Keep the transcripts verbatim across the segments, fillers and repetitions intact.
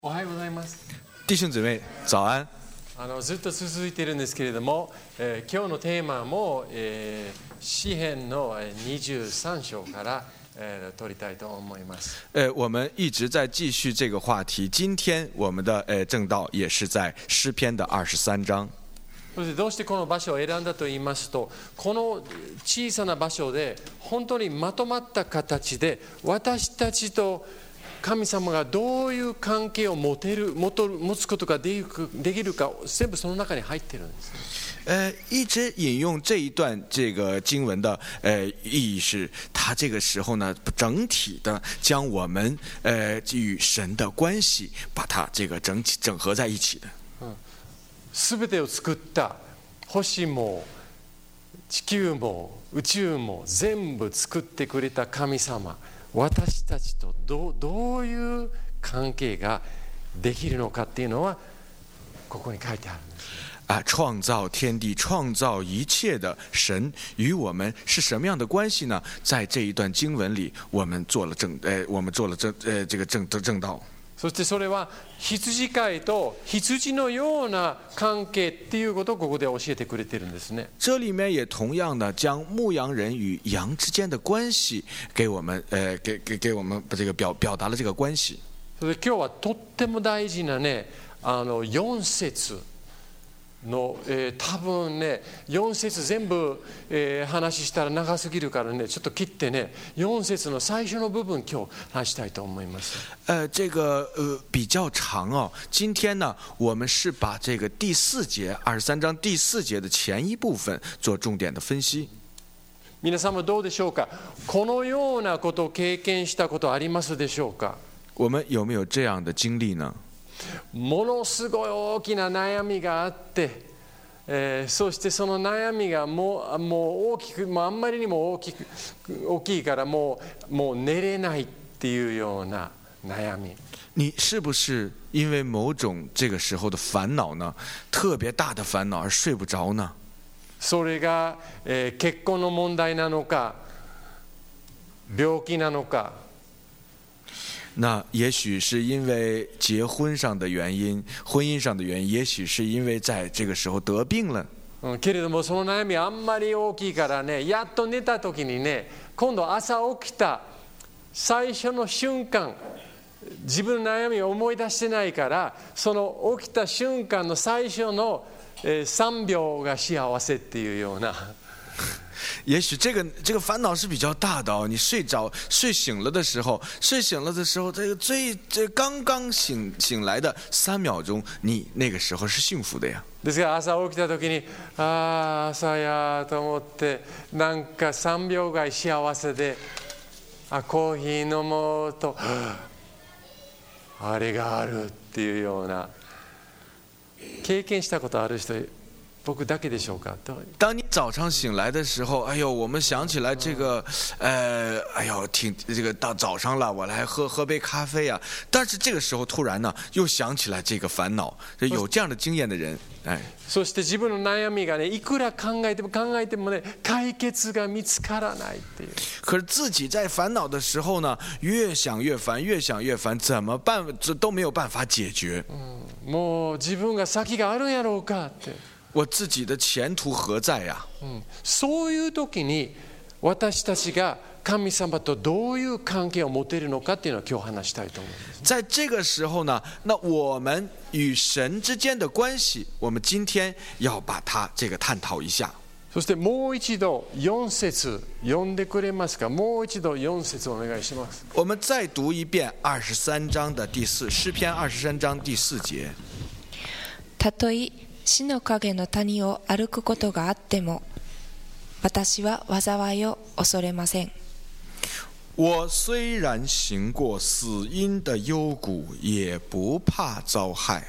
おはようございます。 弟兄姊妹早安。 あのずっと続いているんですけれども、えー、今日のテーマも、えー、詩編のにじゅうさん章から、えー、取りたいと思います。 呃，我们一直在继续这个话题。今天我们的呃正道也是在诗篇的二十三章。 そしてどうしてこの場所を選んだと言いますと、この小さな場所で本当にまとまった形で私たちと神様がどういう関係を持てる、持つことができるか、全部その中に入っているんです。 呃，一直引用这一段这个经文的呃意义是，它这个时候呢，整体的将我们呃与神的关系，把它这个整体整合在一起的。 嗯，すべてを作った星も地球も宇宙も全部作ってくれた神様。私たちと ど, どういう関係ができるのかっていうのはここに書いてあるんです。 啊，创造天地、创造一切的神与我们是什么样的关系呢？在这一段经文里，我们做了正，呃，我们做了正，呃，这个正正道。 そしてそれは羊飼いと羊のような関係っていうことをここで教えてくれてるんですね。 这里面也同样的将牧羊人与羊之间的关系给我们，呃，给给给我们这个表表达了这个关系。 それで今日はとっても大事なね、あのよん節の、えー、多分ねよん節全部、えー、話したら長すぎるからねちょっと切ってねよん節の最初の部分今日話したいと思います。 呃，这个呃比较长哦。今天呢，我们是把这个第四节二十三章第四节的前一部分做重点的分析。 皆さんもどうでしょうか。このようなことを経験したことありますでしょうか。 我们有没有这样的经历呢？ ものすごい大きな悩みがあって、えー、そしてその悩みがもう、もう大きく、もうあんまりにも大きく大きいからもう、もう寝れないっていうような悩み。 你是不是因为某种这个时候的烦恼呢，特别大的烦恼而睡不着呢？ それが、えー、結婚の問題なのか、病気なのか。 那也许是因为结婚上的原因，婚姻上的原因，也许是因为在这个时候得病了。 うん、けれどもその悩みあんまり大きいからね、やっと寝た時にね、今度朝起きた最初の瞬間、自分の悩みを思い出してないから、その起きた瞬間の最初の、えー、さんびょうが幸せっていうような。 也许这个这个烦恼是比较大的哦。你睡着睡醒了的时候，睡醒了的时候，这个最这刚刚醒醒来的三秒钟，你那个时候是幸福的呀。 ですから朝起きた時に、ああ朝やと思ってなんかさんびょうが幸せで、あコーヒー飲もうと、あれがあるっていうような経験したことある人。僕だけでしょうか。 当你早上醒来的时候，哎呦，我们想起来这个，呃，哎呦，挺这个到早上了，我来喝喝杯咖啡啊。但是这个时候突然呢，又想起来这个烦恼，有这样的经验的人，哎。 そして自分の悩みがね、いくら考えても考えてもね、解決が見つからないっていう。 可是自己在烦恼的时候呢，越想越烦，越想越烦，怎么办？这都没有办法解决。 うん、もう自分が先があるんやろうかって。 我自己的前途何在呀？ うん、そういう時に私たちが神様とどういう関係を持てるのかっていうのを今日話したいと思います。 在这个时候呢，那我们与神之间的关系，我们今天要把它这个探讨一下。 そしてもう一度よん節読んでくれますか。もう一度よん節お願いします。 我们再读一遍二十三章的第四诗篇二十三章第四节。 たとえ死の影の谷を歩くことがあっても、私は災いを恐れません。 我虽然行过死荫的幽谷，也不怕遭害。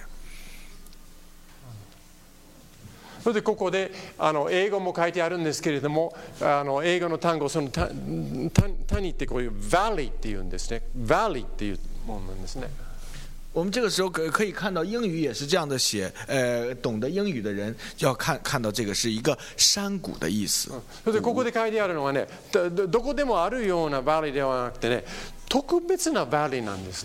それでここであの英語も書いてあるんですけれども、あの英語の単語、そのたた谷ってこういう valley っていうんですね。valley っていうものなんですね。 我们这个时候可可以看到英语也是这样的写，呃，懂得英语的人就要看看到这个是一个山谷的意思。 それでここで書いてあるのはね、どこでもあるようなバリーではなくてね、特別なバリーなんですね。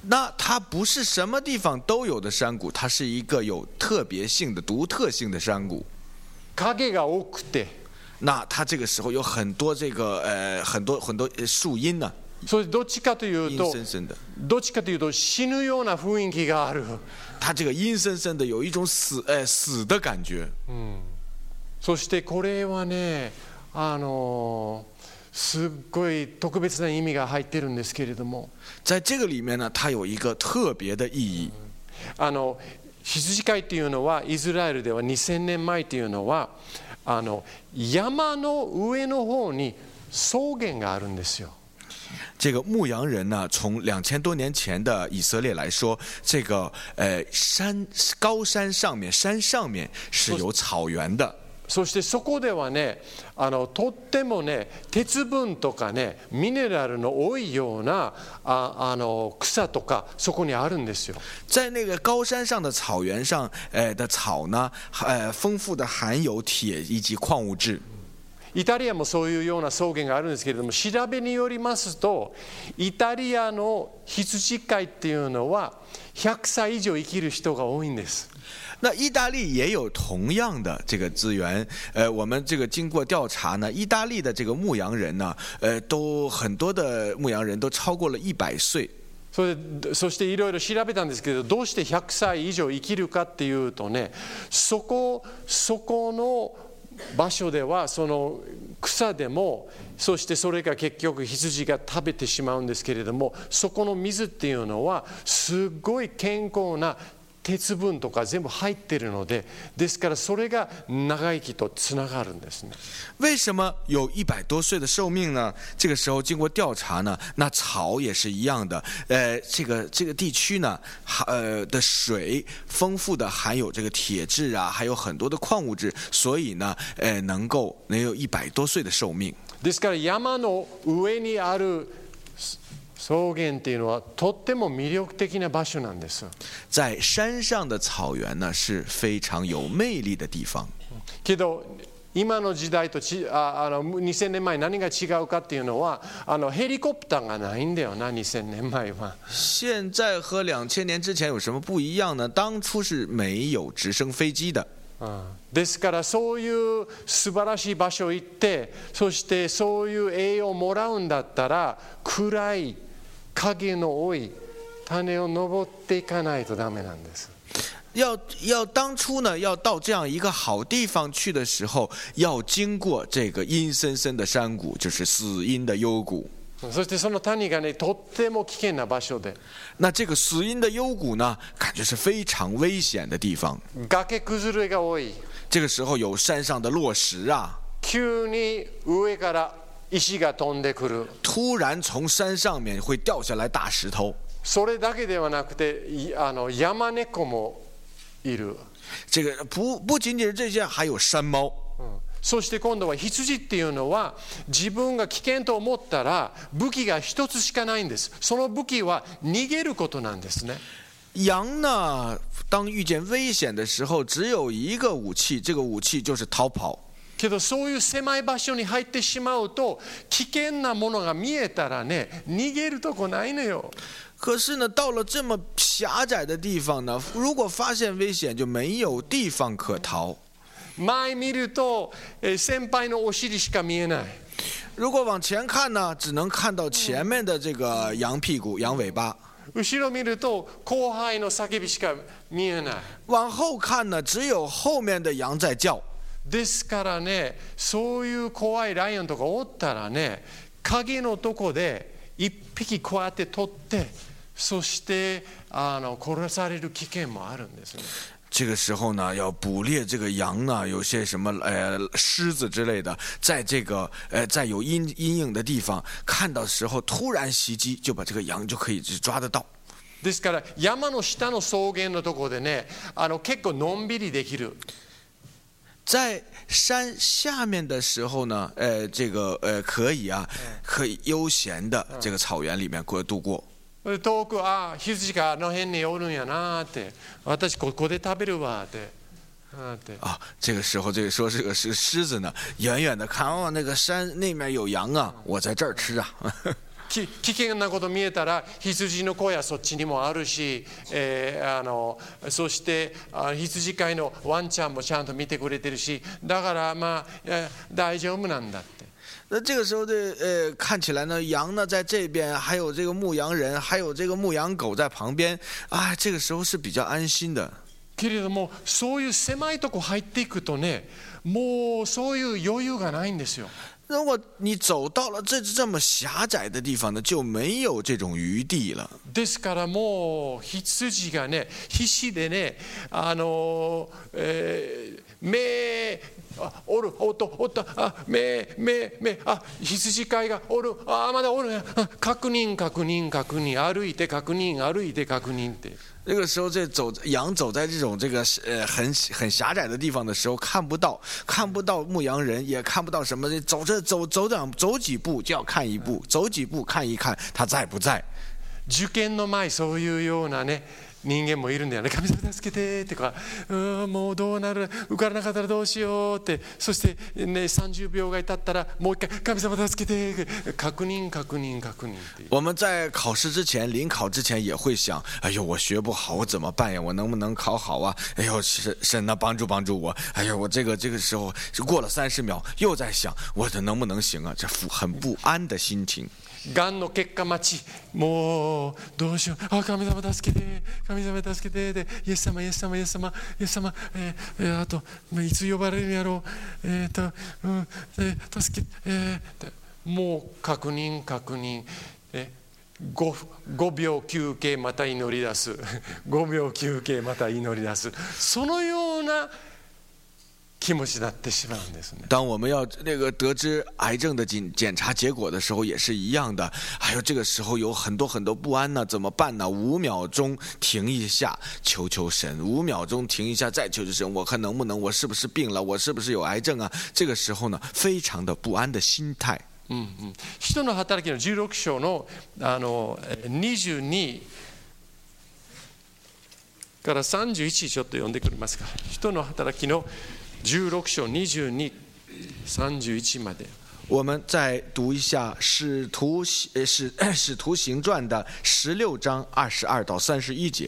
那它不是什么地方都有的山谷，它是一个有特别性的、独特性的山谷。 影が多くて、 那它这个时候有很多这个呃很多很多树荫呢、 あ、それどっちかという阴と、 森森的。 どっちかというと死ぬような雰囲気がある。 它这个阴森森的，有一种死呃死的感觉。 そしてこれはね、あのすっごい特別な意味が入ってるんですけれども、 在这个里面呢，它有一个特别的意义。 あの羊飼いっていうのはイスラエルではにせんねんまえっていうのはあの山の上の方に草原があるんですよ。 这个牧羊人呢，从两千多年前的以色列来说，这个呃山高山上面，山上面是有草原的。 そしてそこではね、あのとってもね、鉄分とかね、ミネラルの多いようなああの草とかそこにあるんですよ。 在那个高山上的草原上，呃的草呢，呃丰富的含有铁以及矿物质。 イタリアもそういうような草原があるんですけれども、調べによりますと、イタリアの羊飼いっていうのはひゃくさい以上生きる人が多いんです。 那意大利也有同样的这个资源，呃，我们这个经过调查呢，意大利的这个牧羊人呢，呃，都很多的牧羊人都超过了一百岁。 それそしていろいろ調べたんですけど、どうしてひゃくさい以上生きるかっていうとね、そこそこの場所ではその草でも、そしてそれが結局羊が食べてしまうんですけれども、そこの水っていうのはすごい健康な鉄分とか全部入っているので、ですからそれが長生きとつながるんですね。 为什么有一百多岁的寿命呢？这个时候经过调查呢，那草也是一样的。呃，这个这个地区呢，呃的水丰富的含有这个铁质啊，还有很多的矿物质，所以呢，呃，能够能有一百多岁的寿命。 ですから山の上にある草原っていうのはとっても魅力的な場所なんです。 在山上的草原呢是非常有魅力的地方。 けど今の時代とちああのにせんねんまえ何が違うかっていうのは、あのヘリコプターがないんだよな、にせんねんまえは。 现在和两千年之前有什么不一样呢？当初是没有直升飞机的。 ですからそういう素晴らしい場所行って、そしてそういう栄養をもらうんだったら、暗い影の多い種を登っていかないとダメなんです。 要要当初呢，要到这样一个好地方去的时候，要经过这个阴森森的山谷，就是死荫的幽谷。 そしてその谷がね、とっても危険な場所で。 那这个死荫的幽谷呢，感觉是非常危险的地方。 崖崩れが多い。 这个时候有山上的落石啊， 急に上から石が飛んでくる。 突然从山上面会掉下来大石头。 それだけではなくて、あの山猫もいる。 这个不不仅仅是这些，还有山猫。 そして今度は羊っていうのは、自分が危険と思ったら武器が一つしかないんです。その武器は逃げることなんですね。 羊呢，当遇见危险的时候，只有一个武器，这个武器就是逃跑。 けどそういう狭い場所に入ってしまうと、危険なものが見えたらね、逃げるとこないのよ。 可是呢，到了这么狭窄的地方呢，如果发现危险，就没有地方可逃。 前見ると、先輩のお尻しか見えない。 如果往前看呢，只能看到前面的这个羊屁股、羊尾巴。 後ろ見ると後輩の叫びしか見えない。 往後看呢，只有後面的羊在叫。 ですからね、そういう怖いライオンとかおったらね、影のとこで一匹こうやって取って、そしてあの殺される危険もあるんですね。 这个时候呢，要捕猎这个羊呢，有些什么呃狮子之类的，在这个呃在有阴阴影的地方看到时候，突然袭击，就把这个羊就可以抓得到。 ですから山の下の草原のところでね、あの結構のんびりできる。 在山下面的时候呢，呃，这个呃可以啊，可以悠闲的这个草原里面过度过。 遠く、ああ羊があの辺におるんやなって、私ここで食べるわって。 啊，这个时候这个说这个是狮子呢，远远的看哦，那个山那面有羊啊，我在这儿吃啊。 危険なこと見えたら羊の小屋そっちにもあるし、えー、あのそして羊飼いのワンちゃんもちゃんと見てくれてるし、だからまあ大丈夫なんだって。 那这个时候的呃，看起来呢，羊呢在这边，还有这个牧羊人，还有这个牧羊狗在旁边，啊，这个时候是比较安心的。 けれどもそういう狭いとこ入っていくとね、もうそういう余裕がないんですよ。 如果你走到了这这么狭窄的地方呢，就没有这种余地了。 ですからもう羊がね、必死でね、あの、えー、目あおるおっとおっとあ目目目あ羊飼いがおるあまだおるあ確認確認確認歩いて確認歩いて確認って。 那个时候，这走羊走在这种这个呃很很狭窄的地方的时候，看不到看不到牧羊人，也看不到什么。走着走走两走几步就要看一步，走几步看一看他在不在。 受験の前そういうようなね。人間もいるんだよね。神様助けてとか、うんもうどうなる受からなかったらどうしようって、そして、ね、さんじゅうびょうが経ったらもう一回神様助けて確認確認確認って。 我们在考试之前临考之前也会想，哎呦我学不好我怎么办呀，我能不能考好啊，哎呦神神呢帮助帮助我，哎呦我这个这个时候过了三十秒又在想我这能不能行啊，这很不安的心情。 がんの結果待ち、もうどうしよう、あ神様助けて神様助けてで、イエス様イエス様イエス様イエス様、えーえー、あといつ呼ばれるやろう、えーとうんえー、助け、えー、もう確認確認、えー、5, 5秒休憩また祈り出すごびょう休憩また祈り出す、そのような当我们要那个得知癌症的检检查结果的时候，也是一样的。还有这个时候有很多很多不安呢，怎么办呢？五秒钟停一下，求求神；五秒钟停一下，再求求神。我看能不能？我是不是病了？我是不是有癌症啊？这个时候呢，非常的不安的心態。 うんうん。使徒の働きのじゅうろく章のあのにじゅうにからさんじゅういちちょっと読んでくれますか。使徒の働きのじゅうろく章にじゅうに、さんじゅういちまで。 我们再读一下使徒使使徒行传的十六章二十二到三十一节。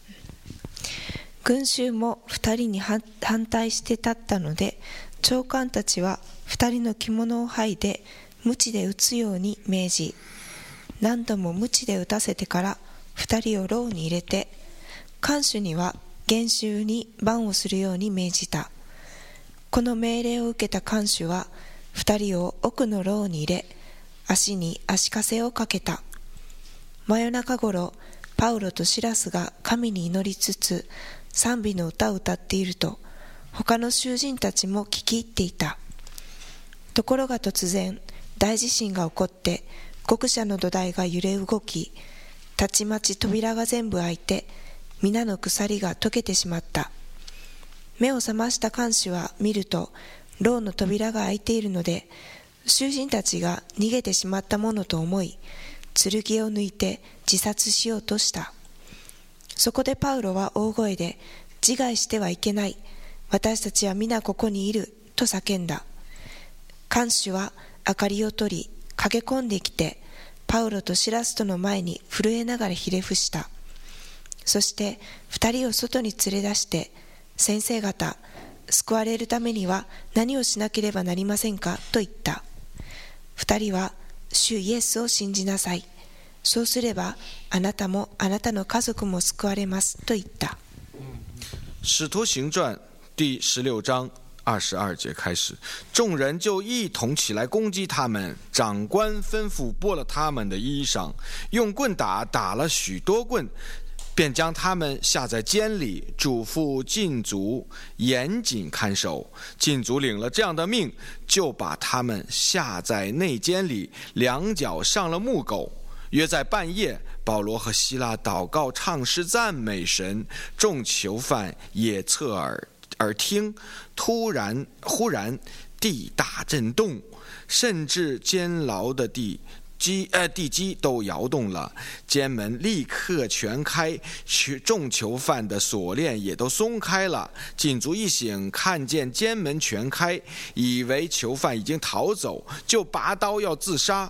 群衆も二人に反対して立ったので、長官たちは二人の着物を剥いで鞭で打つように命じ、何度も鞭で打たせてから二人を牢に入れて、看守には厳重に番をするように命じた。この命令を受けた看守は二人を奥の牢に入れ、足に足かせをかけた。真夜中ごろ、パウロとシラスが神に祈りつつ賛美の歌を歌っていると、他の囚人たちも聞き入っていた。ところが突然大地震が起こって、獄舎の土台が揺れ動き、たちまち扉が全部開いて、皆の鎖が解けてしまった。目を覚ました看守は見ると、牢の扉が開いているので、囚人たちが逃げてしまったものと思い、剣を抜いて自殺しようとした。そこでパウロは大声で、自害してはいけない、私たちは皆ここにいると叫んだ。看守は明かりを取り、駆け込んできて、パウロとシラスとの前に震えながらひれ伏した。そして二人を外に連れ出して、先生方、救われるためには何をしなければなりませんかと言った。二人は、主イエスを信じなさい。そうすればあなたもあなたの家族も救われますと言った。 使徒行传第十六章二十二节开始，众人就一同起来攻击他们。长官吩咐剥了他们的衣裳，用棍打，打了许多棍，便将他们下在监里，嘱咐禁足严谨看守。禁足领了这样的命，就把他们下在内监里，两脚上了木狗。约在半夜，保罗和希拉祷告唱诗赞美神，众囚犯也侧耳耳听。突然忽然地大震动，甚至监牢的地基呃地基都摇动了，监门立刻全开，众囚犯的锁链也都松开了。禁足一醒，看见监门全开，以为囚犯已经逃走，就拔刀要自杀。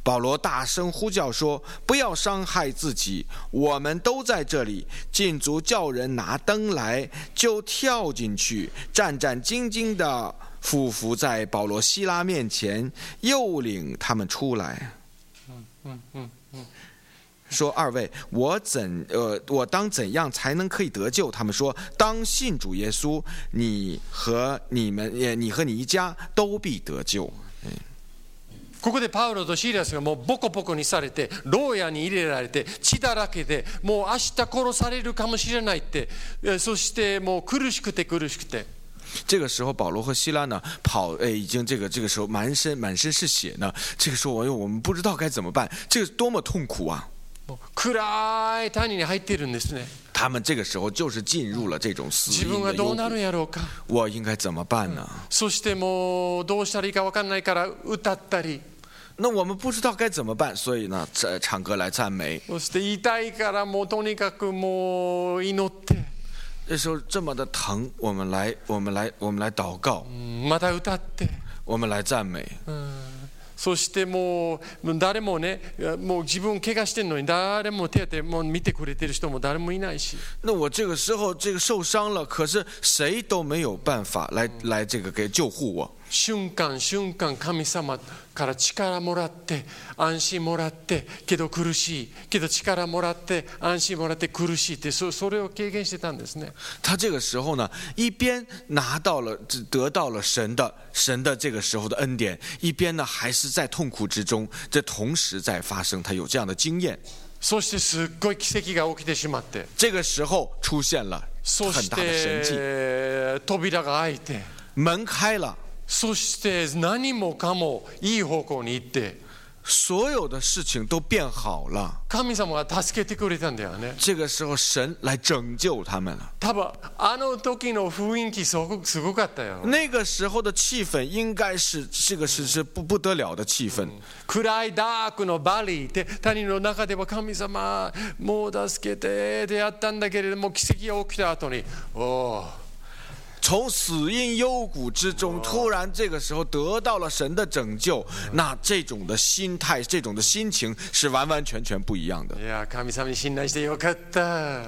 保罗大声呼叫说：“不要伤害自己，我们都在这里。”禁足叫人拿灯来，就跳进去，战战兢兢地俯伏在保罗西拉面前，又领他们出来。 嗯嗯嗯嗯说二位，我怎呃，我当怎样才能可以得救？他们说，当信主耶稣，你和你们，你和你一家都必得救。 ここでパウロとシーラスがもうボコボコにされて、牢屋に入れられて、血だらけで、もう明日殺されるかもしれないって、そしてもう苦しくて苦しくて。 这个时候，保罗和希拉呢，跑，哎，已经这个这个时候满身满身是血呢。这个时候，我我们不知道该怎么办，这个多么痛苦啊！ 暗い谷に入っているんですね。 他们这个時候就是進入了這種死自分はどうなるんやろうか。 我應該怎麼辦呢？ そしてもうどうしたらいいか分かんないから歌ったり。 那我們不知道該怎麼辦，所以呢，唱歌來讚美。 そして痛いからもうとにかくもう祈って。 這時候這麼的疼，我們來，我們來，我們來禱告。 また歌って。 我們來讚美。 そしてもう誰もね、もう自分怪我してんのに誰も手当てもう見てくれてる人も誰もいないし。 那我這個時候這個受傷了，可是誰都沒有辦法來來這個給救護我。 瞬間瞬間神様から力もらって安心もらってけど苦しいけど力もらって安心もらって苦しいってそそれを経験してたんですね。 他這個時候呢，一邊拿到了得到了神的神的這個時候的恩典，一邊呢還是在痛苦之中，這同時在發生，他有這樣的經驗。 そしてすっごい奇跡が起きてしまって、 這個時候出現了很大的神蹟。 そして扉が開いて門開了。 そして何もかもいい方向に行って、 所有的事情都變好了。 神様が助けてくれたんだよね。 這個時候神來拯救他們了。 多分あの時の雰囲気すごくすごかったよ。 那個時候的氣氛應該是這個是是不不得了的氣氛。 暗いダークのバリーで谷の中では神様もう助けてでやったんだけれども、奇跡が起きた後に、おー。 從死蔭幽谷之中，突然這個時候得到了神的拯救，那這種的心態、這種的心情是完完全全不一樣的。 いや、神様に信頼してよかった。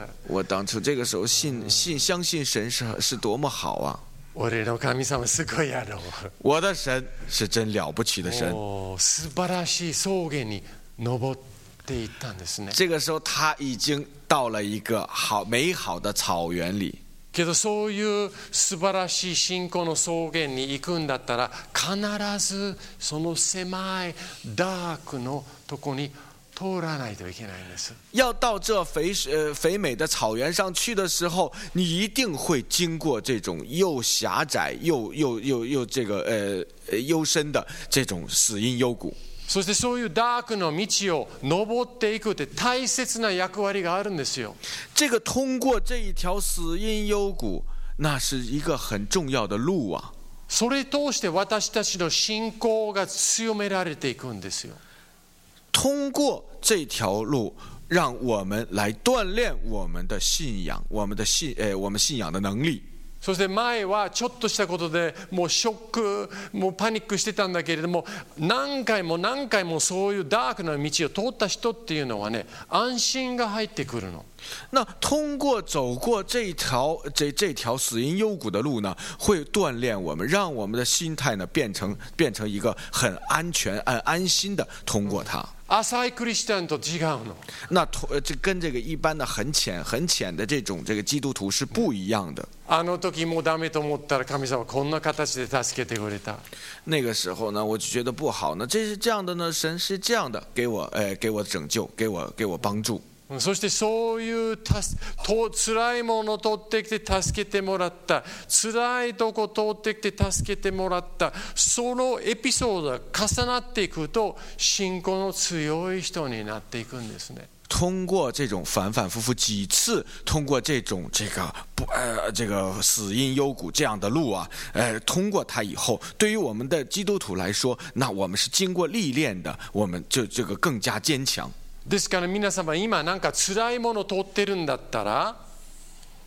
我當初這個時候信信相信神是是多麼好啊！ 俺の神様すごいやろ。 我的神是真了不起的神。 素晴らしい草原に登っていったんですね。 這個時候他已經到了一個好美好的草原裡。 けどそういう素晴らしい信仰の草原に行くんだったら、必ずその狭いダークのとこに通らないといけないんです。 要到這肥呃肥美的草原上去的時候，你一定會經過這種又狹窄又又又又這個呃幽深的這種死蔭幽谷。 そしてそういうダークの道を登っていくって大切な役割があるんですよ。 這個通過這一條死蔭幽谷，那是一個很重要的路啊。 それ通して私たちの信仰が強められていくんですよ。 通過這條路，讓我們來鍛鍊我們的信仰，我們的信呃我們信仰的能力。 そして前はちょっとしたことでもうショック、もうパニックしてたんだけれども、何回も何回もそういうダークな道を通った人っていうのはね、安心が入ってくるの。 那通過走過這一條這這條死蔭幽谷的路呢，會鍛鍊我們，讓我們的心態呢變成變成一個很安全、很安心的通過它。 浅いクリスチャンと違うの。 那這跟這個一般的很淺很淺的這種這個基督徒是不一樣的。 あの時もうダメと思ったら神様こんな形で助けてくれた。 那個時候呢，我就覺得不好呢，這是這樣的呢，神是這樣的給我呃給我拯救，給我給我幫助。 そしてそういうたと辛いものを通ってきて助けてもらった、辛いとこ通ってきて助けてもらった、そのエピソードが重なっていくと信仰の強い人になっていくんですね。 通過這種反反复复幾次，通過這種這個不呃這個死蔭幽谷這樣的路啊，呃通過它以後，對於我們的基督徒來說，那我們是經過歷練的，我們就這個更加堅強。 ですから皆様今なんか辛いものを通ってるんだったら、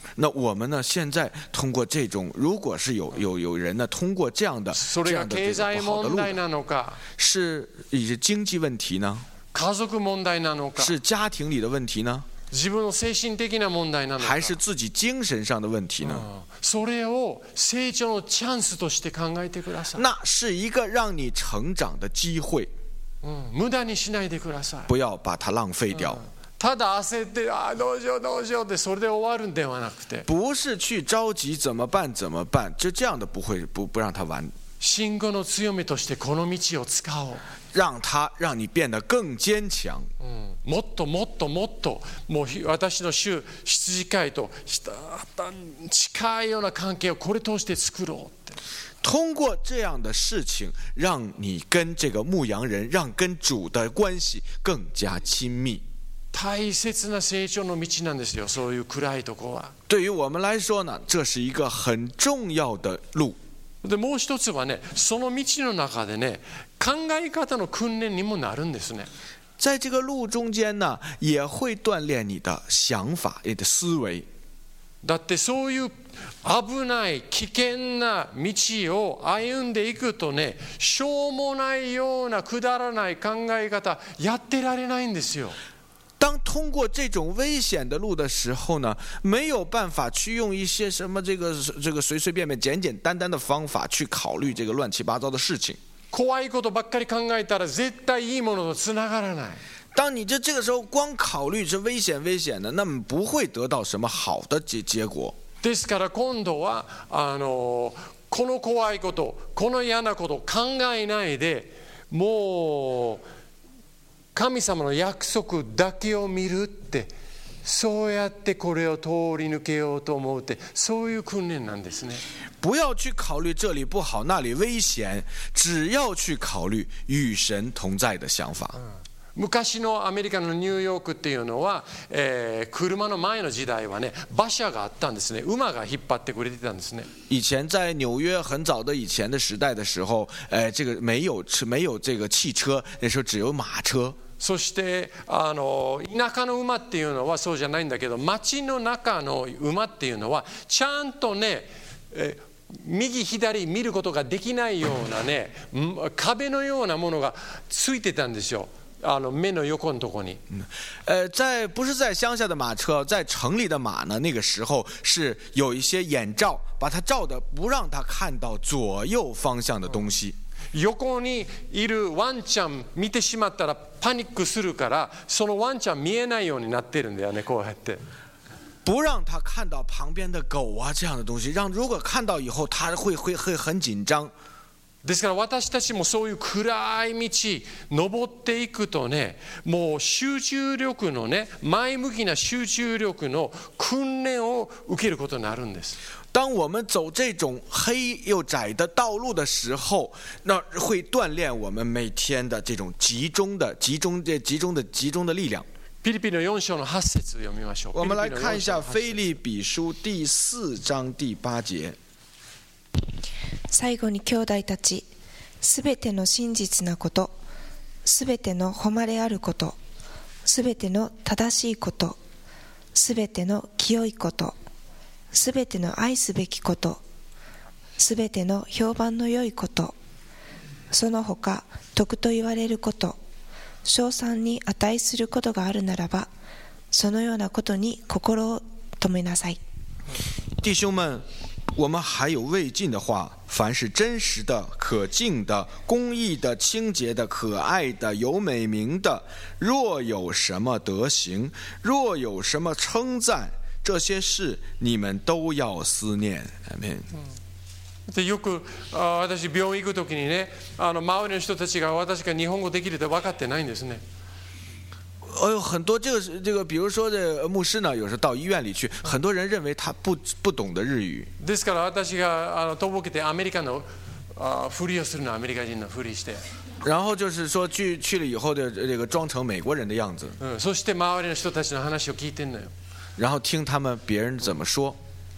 那我们呢？现在通过这种，如果是有有有人呢，通过这样的这样的这个不好的路呢，是一些经济问题呢？ 家族問題なのか、 是家庭里的问題呢？ 自分の精神的な問題なのか、 还是自己精神上的问题呢？ それを成長のチャンスとして考えてください。 那是一个让你成长的机会， 無駄にしないでください。 不要把它浪费掉。 ただ焦ってあどうしようどうしようってそれで終わるんではなくて、 不是去着急怎么办怎么办，就这样的不会不不让它完。 信仰の強みとしてこの道を使おう。 让它让你变得更坚强。 もっともっともっともう私の主羊飼いと近いような関係をこれ通して作ろうって。 通过这样的事情，让你跟这个牧羊人，让跟主的关系更加亲密。 大切な成長の道なんですよ。そういう暗いところは。 对于我们来说呢，这是一个很重要的路。 でもう一つはね、その道の中でね、考え方の訓練にもなるんですね。 在这个路中间呢，也会锻炼你的想法、你的思维。 だってそういう危ない危険な道を歩んでいくとね、しょうもないようなくだらない考え方やってられないんですよ。 当通过这种危险的路的时候呢，没有办法去用一些什么这个这个随随便便、简简单单的方法去考虑这个乱七八糟的事情。 怖いことばっかり考えたら絶対いいものとつながらない。 当你这这个时候光考虑是危险危险的，那么不会得到什么好的结结果。 ですから今度はあのこの怖いこと、この嫌なことを考えないで、もう神様の約束だけを見るって、そうやってこれを通り抜けようと思うって、そういう訓練なんですね。 不要去考虑这里不好那里危险，只要去考虑与神同在的想法。 昔のアメリカのニューヨークっていうのは、えー、車の前の時代はね、馬車があったんですね。馬が引っ張ってくれてたんですね。 以前在纽约很早的以前的时代的时候，呃，这个没有没有这个汽車，那時候只有馬車。 そしてあの田舎の馬っていうのはそうじゃないんだけど、街の中の馬っていうのはちゃんとね、え右左見ることができないようなね、壁のようなものがついてたんですよ。あの目の横のとこに。 呃，在不是在乡下的马车，在城里的马呢，那个时候是有一些眼罩，把它罩的不让它看到左右方向的东西。 横にいるワンちゃん見てしまったらパニックするから、そのワンちゃん見えないようになってるんだよね、こうやって。 不让他看到旁边的狗啊这样的东西，让如果看到以后他会会会很紧張。 ですから私たちもそういう暗い道登っていくとね、もう集中力のね、前向きな集中力の訓練を受けることになるんです。 当我们走这种黑又窄的道路的时候，那会锻炼我们每天的这种集中的、集中的、集中的、集中的力量。 ピリピのよん章のはち節読みましょう。 我们来看一下腓立比書第四章第八節。 最後に兄弟たち、すべての真実なこと、すべての誉れあること、すべての正しいこと、すべての清いこと、すべての愛すべきこと、すべての評判の良いこと、その他徳と言われること、称賛に値することがあるならば、そのようなことに心を止めなさい。 弟兄们，我们还有未尽的话，凡是真实的、可敬的、公义的、清洁的、可爱的、有美名的，若有什么德行，若有什么称赞，这些事你们都要思念。阿們。 でよくあ私病院行くときにね、あの周りの人たちが私が日本語できるって分かってないんですね。 呃，很多这个这个，比如说这牧师呢，有时候到医院里去，很多人认为他不不懂得日语。 ですから私があのとぼけてアメリカのあふりをするの、アメリカ人のふりして。 然后就是说去去了以后的这个装成美国人的样子。 うん、そして周りの人たちの話を聞いてんのよ。 然后听他们别人怎么说。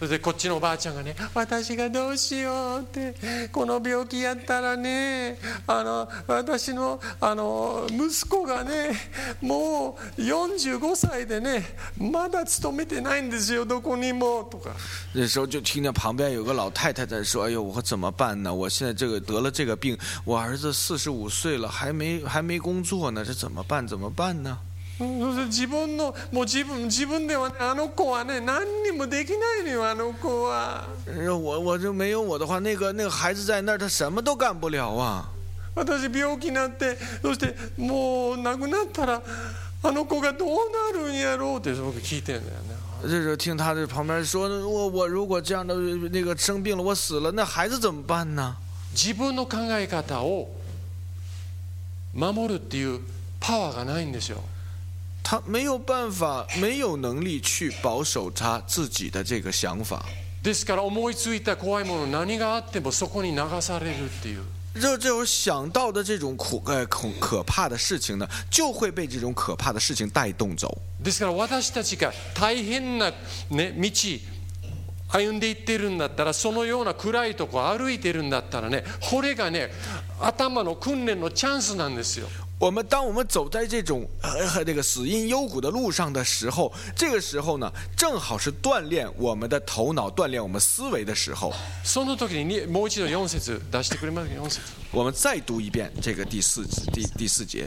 それでこっちのおばあちゃんがね、私がどうしようって、この病気やったらね、あの私のあの息子がね、もうよんじゅうごさいでね、まだ勤めてないんですよ、どこにもとか。 那时候就听见旁边有个老太太在说：“哎呦，我怎么办呢？我现在这个得了这个病，我儿子四十五岁了，还没还没工作呢，这怎么办？怎么办呢？” 自分のもう自分自分ではね、あの子はね、何にもできないのよ、あの子は。 我我这没有我的话，那个那个孩子在那儿，他什么都干不了啊。 私病気になって、そしてもう亡くなったら、あの子がどうなるんやろうって僕聞いてんだよね。 这时候听他在旁边说：“我我如果这样的那个生病了，我死了，那孩子怎么办呢？” 自分の考え方を守るっていうパワーがないんですよ。 他没有办法，没有能力去保守他自己的这个想法。 ですから思いついた怖いもの、何があってもそこに流されるっていう。 这这种想到的这种苦呃可可怕的事情呢，就会被这种可怕的事情带动走。 ですから私たちが大変なね道歩んでいってるんだったら、そのような暗いとこ歩いてるんだったらね、これがね頭の訓練のチャンスなんですよ。 我们当我们走在这种呃这个死荫幽谷的路上的时候，这个时候呢，正好是锻炼我们的头脑、锻炼我们思维的时候。 その時にもう一度四節出してくれますか？四節。 我们再读一遍这个第四第第四节。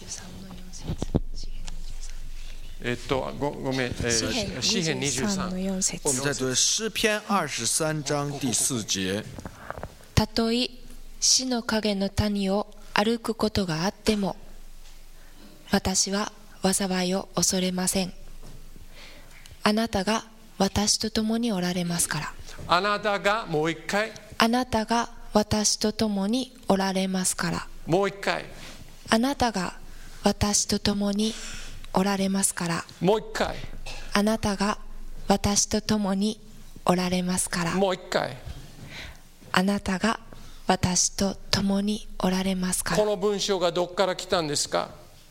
えっとごごめん、えー、詩編二十三の四節。 我们在读诗篇二十三章第四节。 たとえ死の影の谷を歩くことがあっても、私は災いを恐れません。あなたが私と共におられますから。 あなたが、もう一回。 あなたが私と共におられますから。 もう一回。 あなたが私と共におられますから。 もう一回。 あなたが私と共におられますから。 もう一回。 あなたが私と共におられますから。 この文章がどこから来たんですか？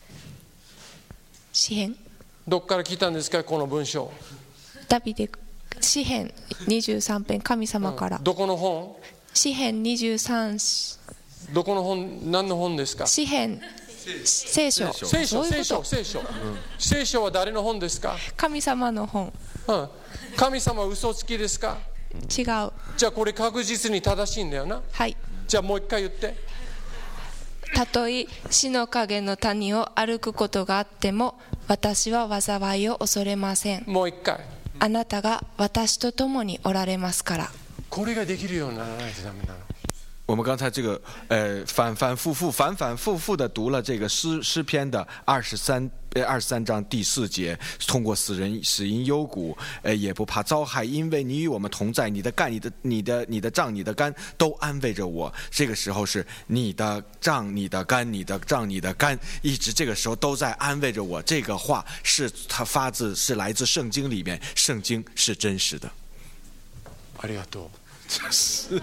詩編。 どこから来たんですか、この文章。 ダビデ、詩編にじゅうさん編、神様から。 うん、どこの本？ 詩編にじゅうさん。 どこの本？何の本ですか？ 詩編。聖書。 聖書、聖書、聖書。聖書は誰の本ですか？ 神様の本。 うん、神様は嘘つきですか？ 違う。 じゃあこれ確実に正しいんだよな。 はい。 じゃあもう一回言って。 たとえ死の影の谷を歩くことがあっても、私は災いを恐れません。 もう一回。 あなたが私と共におられますから。 これができるようにならないとダメなの。 我们刚才这个呃反反复复反反复复的读了这个诗诗篇的二十三呃二十三章第四节，通过死人死荫幽谷，呃也不怕遭害，因为你与我们同在，你的干你的你的你的杖你的竿都安慰着我。这个时候是你的杖你的竿你的杖你的竿，一直这个时候都在安慰着我。这个话是它发自是来自圣经里面，圣经是真实的。 ありがとう。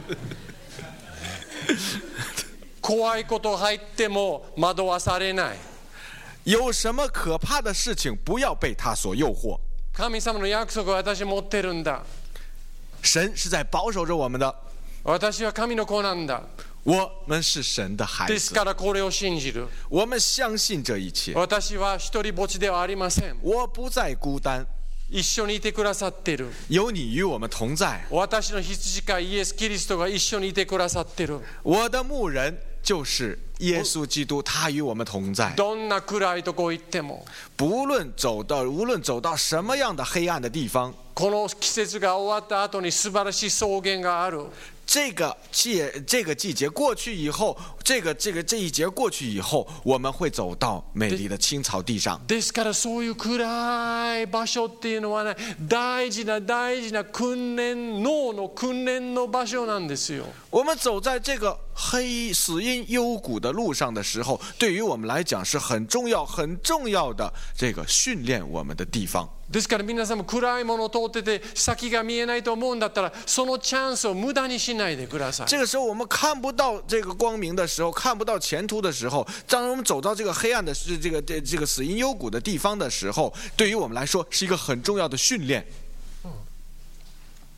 怖いこと入っても惑わされない。 有什么可怕的事情，不要被他所诱惑。 神様の約束を私持ってるんだ。 神是在保守着我们的。 私は神の子なんだ。 我们是神的孩子。 ですからこれを信じる。 我们相信这一切。 私は一人ぼっちではありません。 我不再孤单。 一緒にいてくださっている。 有你与我们同在。 私の羊飼いイエス・キリストが一緒にいてくださっている。 我的牧人就是耶稣基督，他与我们同在。 どんな暗いとこ行っても， 不论走到无论走到什么样的黑暗的地方， この季節が終わった後に素晴らしい草原がある。 这个季这个季节过去以后，这个这个这一节过去以后，我们会走到美丽的青草地上。 ですからそういう暗い場所っていうのはね、大事な大事な訓練脳の訓練の場所なんですよ。 我们走在这个黑死荫幽谷的路上的时候，对于我们来讲是很重要很重要的这个训练我们的地方。 ですから皆さんも暗いものを通ってて先が見えないと思うんだったら、そのチャンスを無駄にしないでください。 这个时候我们看不到这个光明的时候，看不到前途的时候，当我们走到这个黑暗的这个这个死荫幽谷的地方的时候，对于我们来说是一个很重要的训练。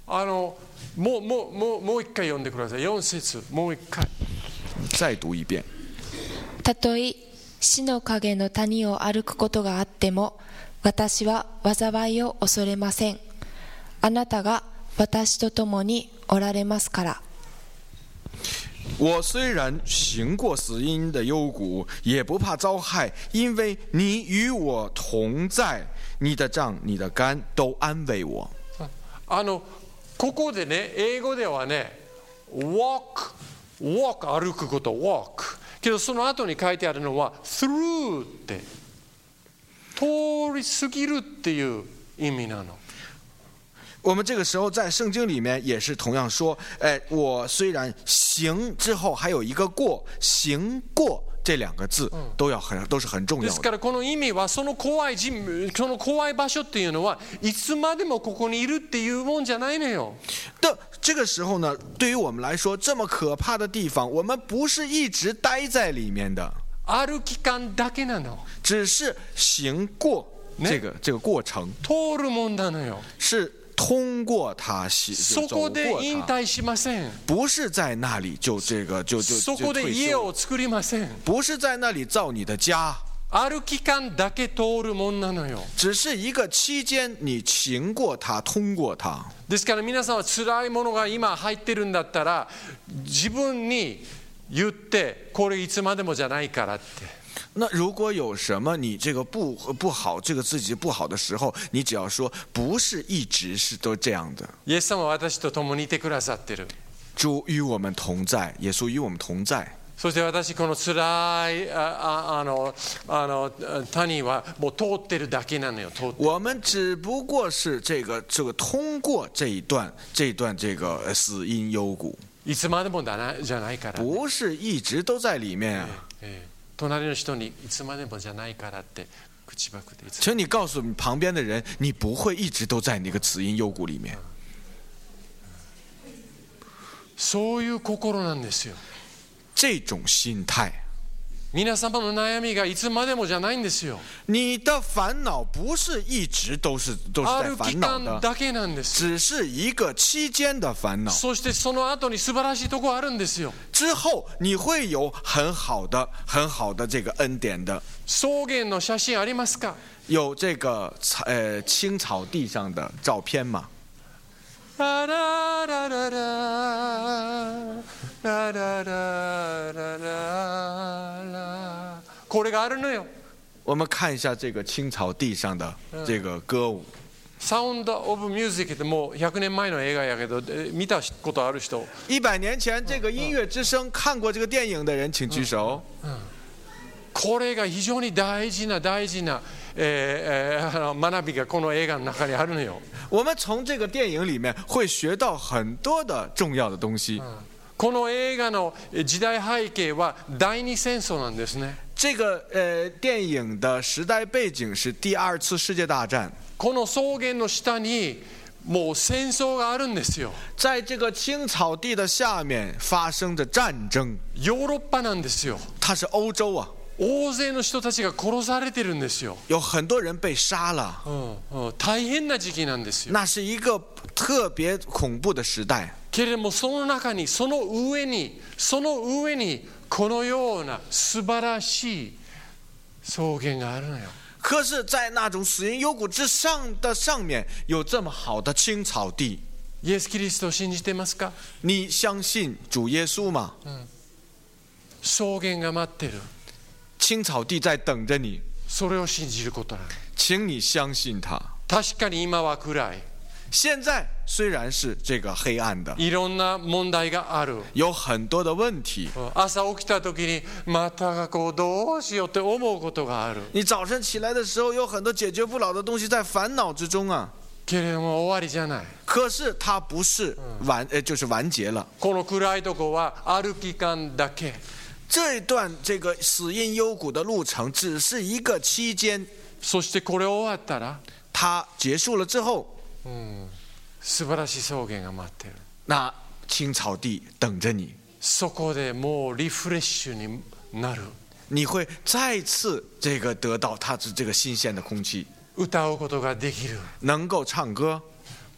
あのもうもうもうもう一回読んでください。よん節もう一回。 再读一遍。 たとえ死の影の谷を歩くことがあっても、私は災いを恐れません。あなたが私と共におられますから。 我虽然行过死荫的幽谷，也不怕遭害，因为你与我同在。你的杖、你的竿都安慰我。 あのここでね、英語ではね、walk walk 歩くこと walk。けどその後に書いてあるのは through って通り過ぎるっていう意味なの。 我们这个时候在圣经里面也是同样说，哎，我虽然行之后还有一个过，行过这两个字都要很都是很重要的。 ですからこの意味はその怖い人その怖い場所っていうのはいつまでもここにいるっていうもんじゃないのよ。 的这个时候呢，对于我们来说，这么可怕的地方，我们不是一直待在里面的， 歩き間だけなの。 只是行过这个、这个过程， 通るもんなのよ。 是通过它， そこで引退しません。 不是在那里就这个就就そこで家を作りません。 不是在那里造你的家。 歩き間だけ通るもんなのよ。 只是一个期間你行過它、通過它。 ですから皆さんは辛いものが今入ってるんだったら自分に言ってこれいつまでもじゃないからって。 那如果有什么你这个不不好，这个自己不好的时候，你只要说不是一直是都这样的。 イエス様は私と共にいてくださってる。 主与我们同在，耶稣与我们同在。 そして私この辛いあああのあの谷はもう通ってるだけなのよ。通って我们只不过是这个这个通過这一段这一段这个死荫幽谷。 いつまでもじゃないから。 不是一直都在里面啊。 ええ隣の人にいつまでもじゃないからって口ばくで。 请你告诉你旁边的人，你不会一直都在那个死荫幽谷里面。 そういう心なんですよ。 这种心态。 皆様の悩みがいつまでもじゃないんですよ。 你的烦恼不是一直都是都是在烦恼的， 歩き間だけなんです。 只是一个期間的烦恼。 そしてその後に素晴らしいとこあるんですよ。 之后你会有很好的很好的这个恩典的。 草原の写真ありますか？ 有这个呃青草地上的照片吗？ ララララララララララ，これがあるのよ。 我们看一下这个青草地上的这个歌舞。 サウンドオブミュージックってもうひゃくねんまえの映画やけど見たことある人？ 一百年前这个音乐之声看过这个电影的人，请举手。 これが非常に大事な大事な、えーえー、学びがこの映画の中にあるのよ。 我们从这个电影里面会学到很多的重要的东西。 この映画の時代背景は第二戦争なんですね。 这个呃电影的时代背景是第二次世界大战。 この草原の下にもう戦争があるんですよ。 在这个青草地的下面发生着战争。 ヨーロッパなんですよ。 它是欧洲啊。 大勢の人たちが殺されてるんですよ。 有很多人被杀了。 うんうん、大変な時期なんですよ。 那是一个特别恐怖的时代。 けれどもその中にその上にその上にこのような素晴らしい草原があるのよ。 可是，在那种死荫幽谷之上的上面，有这么好的青草地。 イエス・キリストを信じてますか？ 你相信主耶稣吗？ うん、草原が待ってる。 青草地在等着你。 それを信じることなの。 请你相信他。 確かに今は暗い。 现在虽然是这个黑暗的， いろんな問題がある。 有很多的问题。 朝起きた時にまたこうどうしようって思うことがある。 你早晨起来的时候，有很多解决不了的东西在烦恼之中啊。 けれども終わりじゃない。 可是它不是完，呃，就是完结了。 この暗いとこは歩き間だけ。 这段这个死荫幽谷的路程只是一个期间。 そしてこれ終わったら、 它结束了之后。 うん、素晴らしい草原が待ってる。 那青草地等着你。 そこでもうリフレッシュになる。 你会再次这个得到它是这个新鲜的空气。 歌うことができる。 能够唱歌。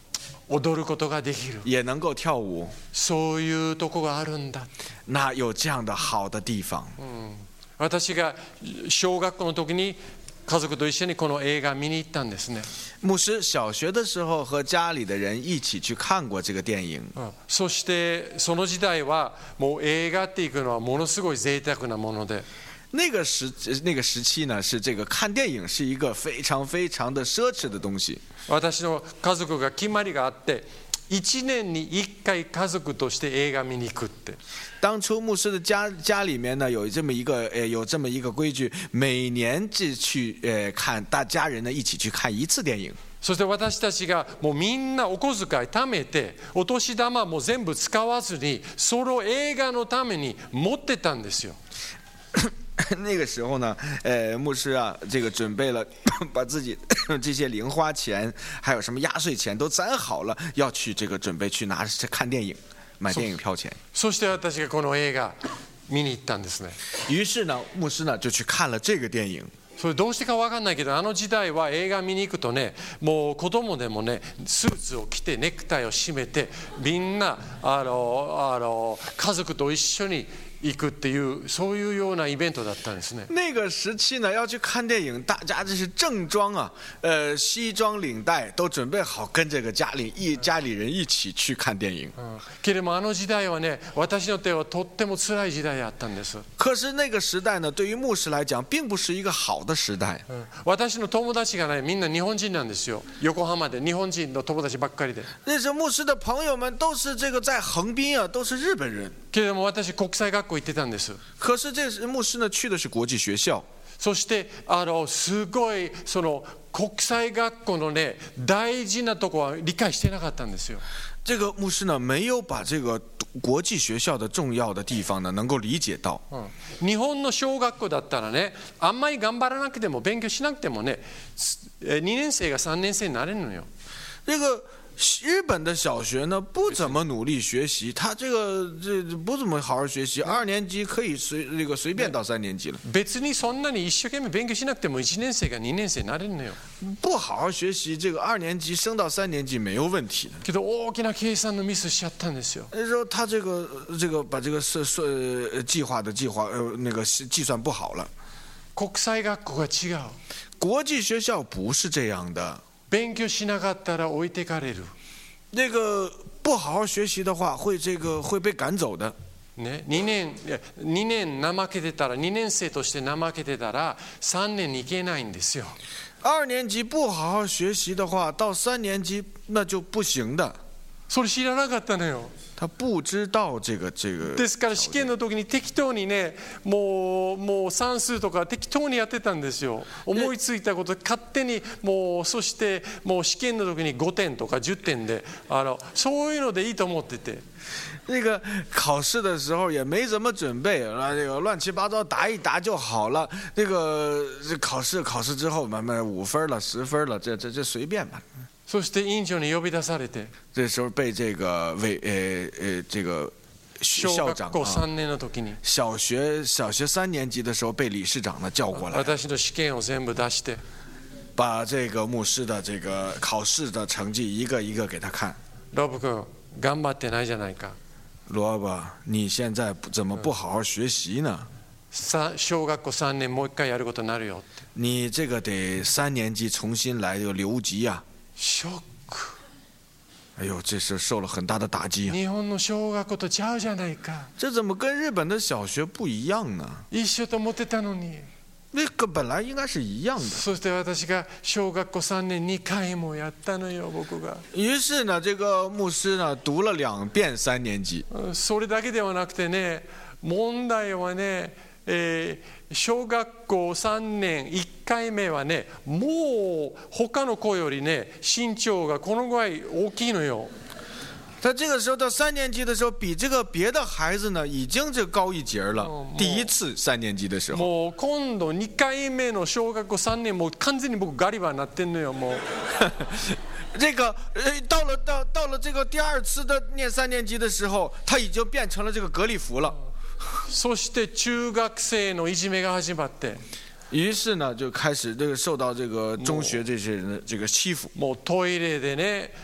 踊ることができる。 也能够跳舞。 そういうとこがあるんだ。 那有这样的好的地方。 私が小学校の時に家族と一緒にこの映画見に行ったんですね。 牧师小学的时候和家里的人一起去看过这个电影。 そしてその時代はもう映画っていくのはものすごい贅沢なもので。 那个时那个时期呢，是这个看电影是一个非常非常的奢侈的东西。 私の家族が決まりがあって、一年に一回家族として映画見に行くって。 当初牧师的家家里面呢有这么一个呃有这么一个规矩，每年只去呃看大家人呢一起去看一次电影。 そして私たちがもうみんなお小遣い貯めて、お年玉も全部使わずにその映画のために持ってたんですよ。 那个时候呢，呃，牧师啊，这个准备了，把自己这些零花钱，还有什么压岁钱都攒好了，要去这个准备去拿看电影，买电影票钱。 そして私がこの映画見に行ったんですね。 于是呢，牧师呢就去看了这个电影。 それどうしてか分かんないけど、あの時代は映画見に行くとね、もう子供でもねスーツを着てネクタイを締めて、みんなあのあの家族と一緒に行くっていう、そういうようなイベントだったんですね。 那个时期呢，要去看电影，大家这是正装啊，呃，西装领带都准备好，跟这个家里一家里人一起去看电影。 けれどもあの時代はね、私の手はとっても辛い時代だったんです。 可是那个时代呢，对于牧师来讲，并不是一个好的时代。 私の友達がね、みんな日本人なんですよ。横浜で日本人の友達ばっかりで。 那时候牧师的朋友们都是这个在横滨啊，都是日本人。 けれども私国際学校行ってたんです。 可是这牧师呢去的是国际学校。 そしてあのすごいその国際学校のね大事なとこは理解してなかったんですよ。 这个牧师呢没有把这个国際学校的重要的地方呢能够理解到。 日本の小学校だったらね、あんまり頑張らなくても勉強しなくてもね、にねん生がさんねん生になれるのよ。 这个日本的小学呢不怎么努力学习，他这个这不怎么好好学习，二年级可以随这个随便到三年级了。 別にそんなに一生懸命勉強しなくてもいちねん生がにねん生になれるのよ。 不好好学习，这个二年级升到三年级没有问题的。 けど大きな計算のミスしちゃったんですよ。 那时候他这个这个把这个是是计划的计划呃那个计算不好了。 国際学校が違う。 国际学校不是这样的。 勉強しなかったら置いてかれる。 那个不好好学习的话，会这个会被赶走的。 ね、にねんにねん怠けてたら、にねん生として怠けてたらさんねんに行けないんですよ。 二年级不好好学习的话，到三年级那就不行的。 それ知らなかったのよ。 他不知道这个这个。 ですから試験の時に適当にね、もうもう算数とか適当にやってたんですよ。思いついたこと勝手にもう、そしてもう試験の時にごてんとかじゅってんで、あのそういうのでいいと思ってて。 那个考试的时候也没怎么准备，啊，这个乱七八糟答一答就好了。那个这考试考试之后，慢慢五分了、十分了，这这这随便吧。 そして委員長に呼び出されて。 这时候被这个为呃呃这个校长小学校さんねんの時に、 小学小学三年级的时候被理事長呢叫过来。 私の試験を全部出して。 把这个牧师的这个考试的成绩一个一个给他看。 ロブ君頑張ってないじゃないか。 罗伯，你现在怎么不好好学习呢？ 小学校さんねんもう一回やることになるよって。 你这个得三年级重新来又留级呀。 ショック。 哎呦，这是受了很大的打击啊！ 日本の小学校とちゃうじゃないか。 这怎么跟日本的小学不一样呢？ 一緒と思ってたのに。 那个本来应该是一样的。 そして私が小学校さんねんにかいもやったのよ、僕が。 于是呢，这个牧师呢读了两遍三年级。 それだけではなくてね、問題はね、えー、小学校さんねんいっかいめはね、もう他の子よりね身長がこのぐらい大きいのよ。 他这个时候到三年级的时候，比这个别的孩子呢已经这高一截了。第一次三年级的时候， もう今度にかいめの小学校さんねんもう完全に僕ガリバーになってんのよもう。 这个呃，到了到到了这个第二次的念三年级的时候，他已经变成了这个格里夫了。 そして中学生のいじめが始まって。 于是呢，就开始这个受到这个中学这些人的这个欺负。 もうトイレでね、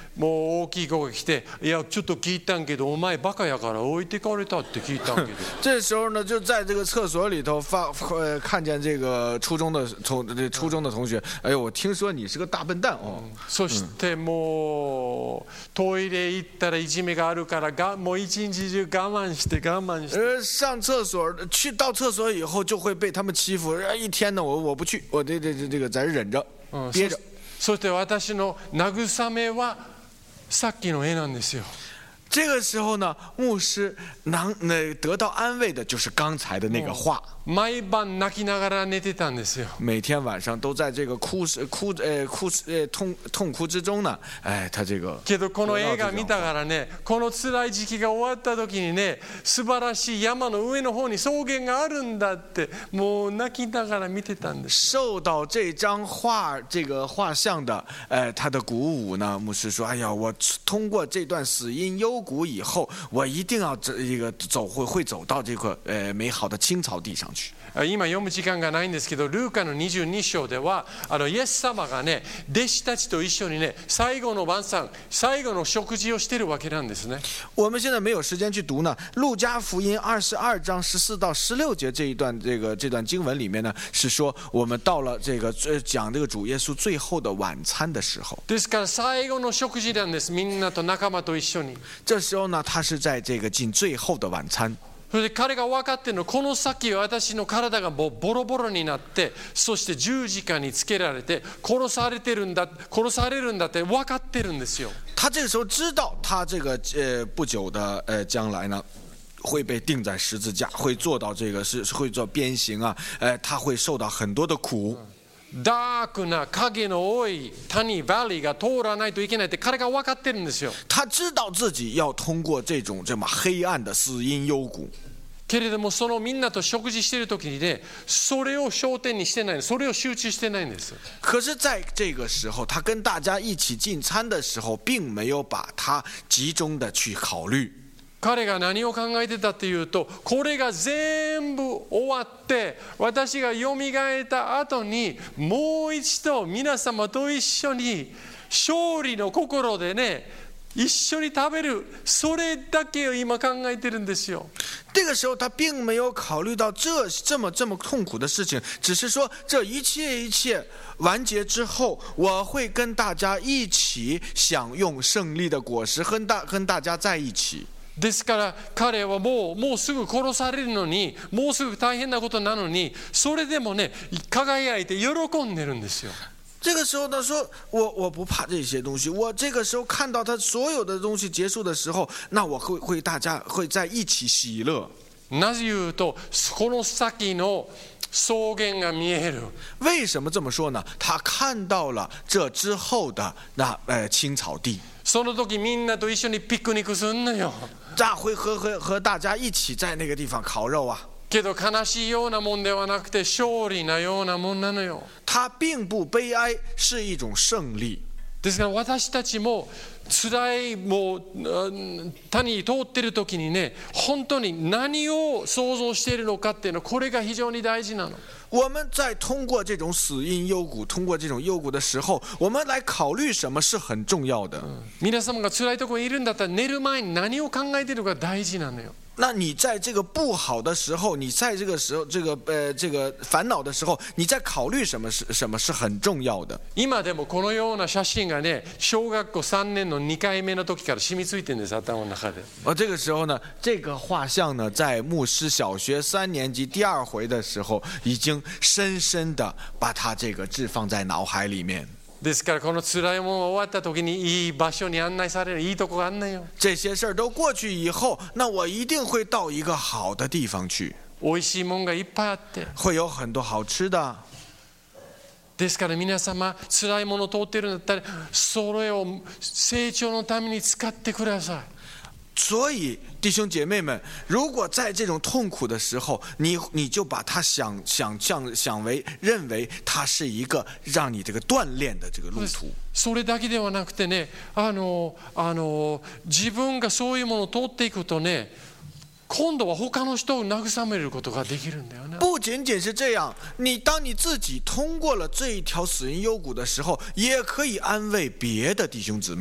もう大きい子が来て、いやちょっと聞いたんけど、お前バカやから置いてかれたって聞いたんけど。 这时候呢，就在这个厕所里头发呃看见这个初中的同初中的同学，哎呦，我听说你是个大笨蛋哦。 そしてもうトイレ行ったらいじめがあるからがもう一日中我慢して我慢して。 呃，上厕所去到厕所以后就会被他们欺负，一天呢我我不去，我这这这这个在这忍着憋着。 そして私の慰めはさっきの絵なんですよ。 这个时候呢，牧师能那得到安慰的就是刚才的那个话。 毎晩泣きながら寝てたんですよ。 每天晚上都在这个哭哭呃哭呃痛痛哭之中呢，哎，他这个。 けどこの映画見たからね、この辛い時期が終わった時にね、素晴らしい山の上の方に草原があるんだってもう泣きながら見てたんです。 受到这张画这个画像的呃他的鼓舞呢，牧师说：“哎呀，我通过这段死因幽谷以后，我一定要这一个走会会走到这个呃美好的青草地上去。” 今読む時間がないんですけど、ルーカのにじゅうに章ではあのイエス様がね、弟子たちと一緒にね、最後の晩餐、最後の食事をしているわけなんですね。 我们现在没有时间去读呢。路加福音二十二章十四到十六节这一段这个这段经文里面呢，是说我们到了这个讲这个主耶稣最后的晚餐的时候。 ですから最後の食事なんです。みんなと仲間と一緒に。 这时候呢，他是在这个进最后的晚餐。 それで彼が分かっているのは、この先私の体がもうボロボロになって、そして十字架につけられて殺されてるんだ、殺されるんだって分かってるんですよ。 他这个时候知道，他这个呃不久的呃将来呢，会被钉在十字架，会做到这个是会做鞭刑啊，呃，他会受到很多的苦。 ダークな影の多い谷バリーが通らないといけないって彼が分かってるんですよ。 他知道自己要通过这种这么黑暗的死因幽谷。 けれどもそのみんなと食事している時にね、それを焦点にしてない、それを集中してないんです。 可是在这个时候，他跟大家一起进餐的时候，并没有把他集中的去考虑。 彼が何を考えてたっていうと、これが全部終わって私がよみがえった後にもう一度皆様と一緒に勝利の心でね、一緒に食べる、それだけを今考えてるんですよ。 这个时候他并没有考虑到这这么这么痛苦的事情，只是说这一切一切完结之后，我会跟大家一起享用胜利的果实，跟大跟大家在一起。 ですから彼はもうもうすぐ殺されるのに、もうすぐ大変なことなのに、それでもね輝いて喜んでるんですよ。 这个时候呢，说我我不怕这些东西，我这个时候看到他所有的东西结束的时候，那我会会大家会在一起喜乐。 なぜ言うと、この先の草原が見える。 为什么这么说呢？他看到了这之后的那呃青草地。 その時みんなと一緒にピクニックすんのよ。 大会和和和大家一起在那个地方烤肉啊。 けど悲しいようなもんではなくて勝利なようなもんなのよ。 它并不悲哀，是一种胜利。 ですから私たちも辛いもう谷通ってる時にね、本当に何を想像しているのかっていうの、これが非常に大事なの。 我们在通过这种死因幽谷，通过这种幽谷的时候，我们来考虑什么是很重要的。 皆様が辛いところにいるんだったら、寝る前に何を考えているか大事なのよ。 那你在这个不好的时候，你在这个时候，这个呃，这个烦恼的时候，你在考虑什么是什么是很重要的。 今でもこのような写真がね、小学校三年のにかいめの時から染みついてるんです、頭の中で。 而这个时候呢，这个画像呢，在牧师小学三年级第二回的时候，已经深深的把它这个置放在脑海里面。 ですからこの辛いものが終わった時にいい場所に案内される、いいとこがあんのよ。 这些事儿都过去以后，那我一定会到一个好的地方去。 美味しいもんがいっぱいあって、 会有很多好吃的。 ですから皆様、辛いものを通っているんだったら、それを成長のために使ってください。 所以弟兄姐妹们，如果在这种痛苦的时候，你你就把它想想象想为认为它是一个让你这个锻炼的这个路途。 それだけではなくてね、あのあの自分がそういうものを通っていくとね、今度は他の人を慰めることができるんだよね。 不仅仅是这样，你当你自己通过了这一条死因幽谷的时候，也可以安慰别的弟兄姊妹。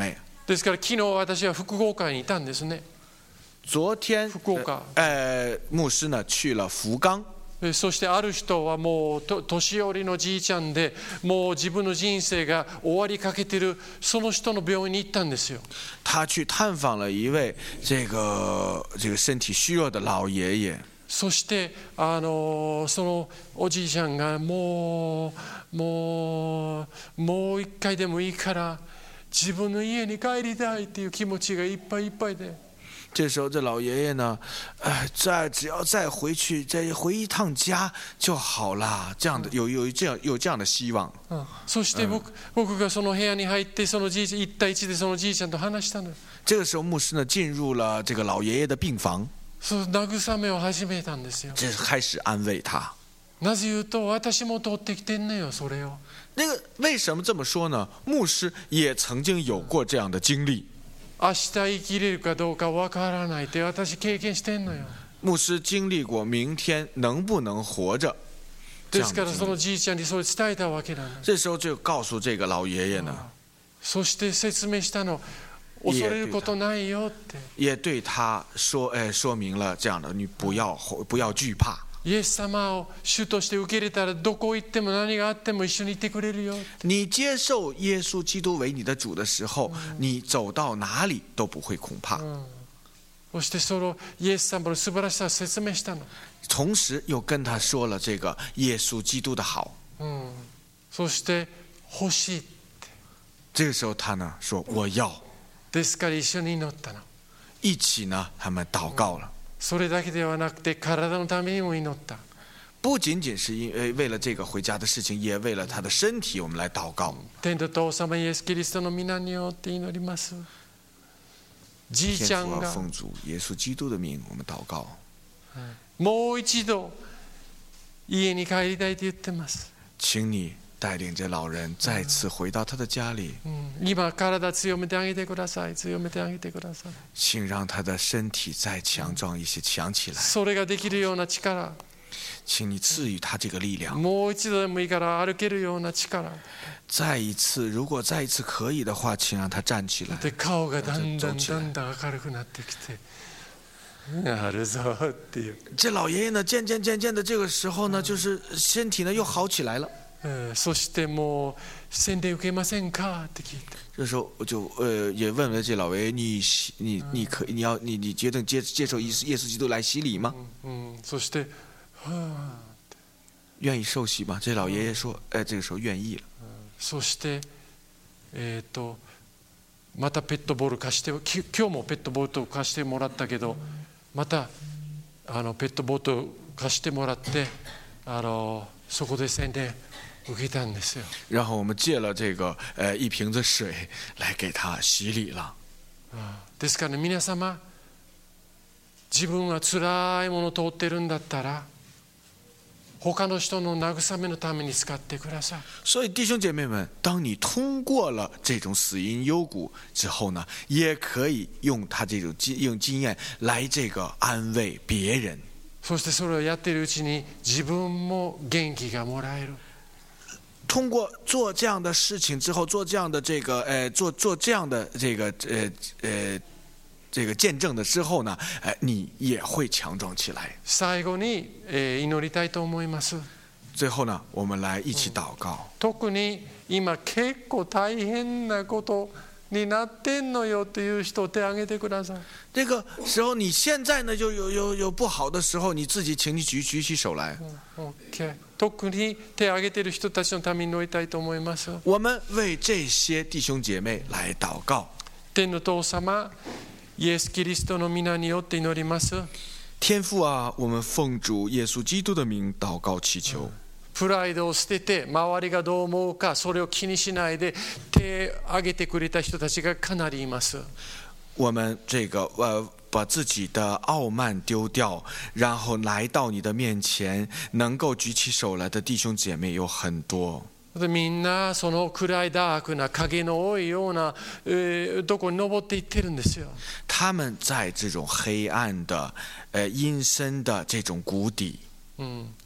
ですから昨日私は福岡にいたんですね。 昨天福岡呃牧师呢去了福冈。 そしてある人はもう年寄りのじいちゃんで、もう自分の人生が終わりかけている、その人の病院に行ったんですよ。 他去探访了一位这个这个身体虚弱的老爷爷。 そしてあのそのおじいちゃんがもうもうもう一回でもいいから自分の家に帰りたいっていう気持ちがいっぱいいっぱいで。 这时候，这老爷爷呢，哎，再只要再回去，再回一趟家就好了。这样的有有这样有这样的希望。 嗯、そして僕、僕がその部屋に入ってそのじいちゃん一対一でそのじいちゃんと話したの。 这个时候，牧师呢进入了这个老爷爷的病房， そう慰めを始めたんですよ。 这开始安慰他。 なぜ言うと私も通ってきてんのよそれを。 那个为什么这么说呢？牧师也曾经有过这样的经历。 明日生きれるかどうかわからないって私経験してんのよ。 牧師经历过明天能不能活着。 ですからそのじいちゃんにそれ伝えたわけなの。 这时候就告诉这个老爷爷呢。 そして説明したの。恐れることないよって。 也对他说，哎，说明了这样的，你不要不要惧怕。 イエス様を主として受け入れたらどこ行っても何があっても一緒にいてくれるよ。 你接受耶稣基督为你的主的时候，你走到哪里都不会恐怕。 そしてそのイエス様の素晴らしさを説明したの。 同时又跟他说了这个耶稣基督的好。 嗯、そして欲しいって。 这个时候他呢说我要。 ですから一緒に祈ったの。 一起呢他们祷告了。 それだけではなくて体のためにも祈った。 不仅仅是因为为了这个回家的事情，也为了他的身体，我们来祷告。 天の父様イエスキリストの皆によって祈ります。じいちゃんが奉主耶稣基督的名，我们祷告。 もう一度家に帰りたいと言ってます。 请你带领着老人再次回到他的家里。 今体強めてあげてください。強めてあげてください。 请让他的身体再强壮一些，强起来。 それができるような力。 请你赐予他这个力量。 もう一度でもいいから歩けるような力。 再一次，如果再一次可以的话，请让他站起来。 で顔がだんだんだんだん明るくなってきて。なるぞっていう。 这老爷爷呢，渐渐渐渐的，这个时候呢，就是身体呢又好起来了。 呃、そしてもう洗礼受けませんかって聞いて。 这时候我就呃也问了这老爷爷，你你你可你要你你决定接接受耶耶稣基督来洗礼吗？ 嗯，そしてはあ愿意受洗吗？这老爷爷说，哎，这个时候愿意了。 そしてえっとまたペットボール貸してき今日もペットボール貸してもらったけど、またあのペットボール貸してもらってあのそこで洗礼受けたんですよ。 然后我们借了这个呃一瓶子水来给他洗礼了。 ですから、ね、皆様自分は辛いものを通ってるんだったら他の人の慰めのために使ってください。 所以弟兄姐妹们，当你通过了这种死荫幽谷之后呢，也可以用他这种经用经验来这个安慰别人。 そしてそれをやっているうちに自分も元気がもらえる。 通过做这样的事情之后，做这样的这个呃，做做这样的这个呃呃这个见证的之后呢，呃，你也会强壮起来。 最後に、えー、祈りたいと思います。 最后呢，我们来一起祷告。 特に今結構大変なことになってんのよという人手挙げてください。 这个时候，你现在呢就有有有不好的时候，你自己请你举举起手来。 OK。特に手を挙げている人たちのために祈りたいと思います。 我们为这些弟兄姐妹来祷告。 天の父様、イエス・キリストの皆によって祈ります。 天父啊，我们奉主耶稣基督的名祷告祈求。 プライドを捨てて周りがどう思うかそれを気にしないで手を挙げてくれた人たちがかなりいます。 我们这个呃。把自己的傲慢丢掉，然后来到你的面前，能够举起手来的弟兄姐妹有很多。 みんなその暗いダークな影の多いような、えー、とこに登っていってるんですよ。 他们在这种黑暗的、呃阴森的这种谷底。 うん、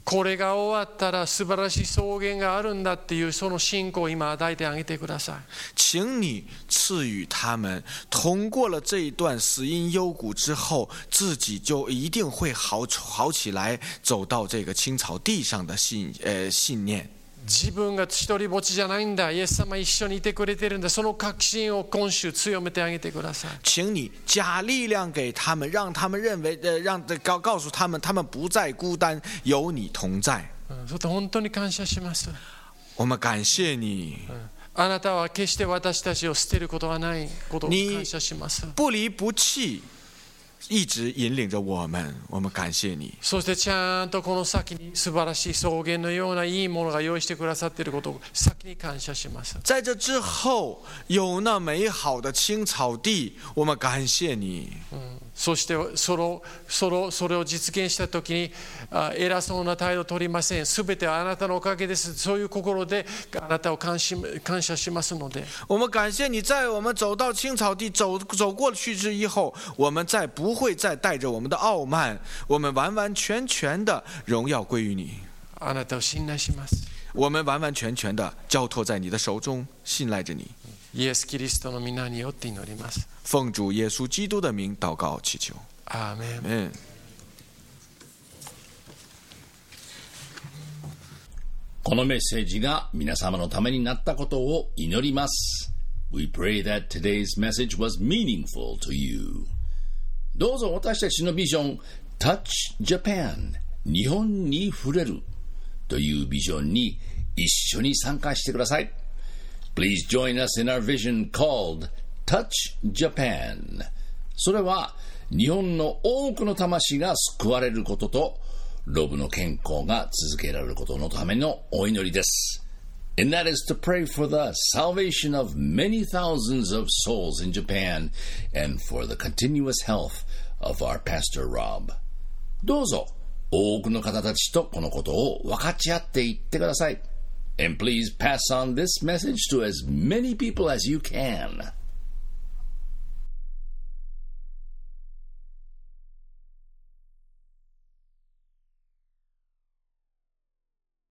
これが終わったら素晴らしい草原があるんだっていうその信仰を今与えてあげてください。 请你赐予他们，通过了这一段死荫幽谷之后，自己就一定会好好起来，走到这个青草地上的信呃信念。 自分が一人ぼっちじゃないんだ、イエス様一緒にいてくれてるんだ、その確信を今週強めてあげてください。 请你加力量给他们，让他们认为呃让告告诉他们，他们不再孤单，有你同在。 そして本当に感謝します。 我们感谢你。 あなたは決して私たちを捨てることはないことを感謝します。 不離不棄。一直引领着我们，我们感谢你。 そしてちゃんとこの先に素晴らしい草原のようないいものが用意してくださっていることを先に感謝します。 在这之后，有那美好的青草地，我们感谢你。 うんそしてそのそのそれを実現したときに偉そうな態度を取りません。すべてはあなたのおかげです。そういう心であなたを感謝感謝しますので。 我们感谢你，在我们走到青草地走走过去之以后，我们再不会再带着我们的傲慢，我们完完全全的荣耀归于你。 あなたを信頼します。 我们完完全全的交托在你的手中，信赖着你。 イエス・キリストの皆によって祈ります。 奉主耶稣基督的名祷告祈求。 アーメン。 アーメン。 このメッセージが皆様のためになったことを祈ります。We pray that today's message was meaningful to you. どうぞ私たちのビジョン Touch Japan 日本に触れるというビジョンに一緒に参加してください。Please join us in our vision called Touch Japan. それは日本の多くの魂が救われることとロブの健康が続けられることのためのお祈りです。And that is to pray for the salvation of many thousands of souls in Japan and for the continuous health of our Pastor Rob. どうぞ多くの方たちとこのことを分かち合っていってください。And please pass on this message to as many people as you can.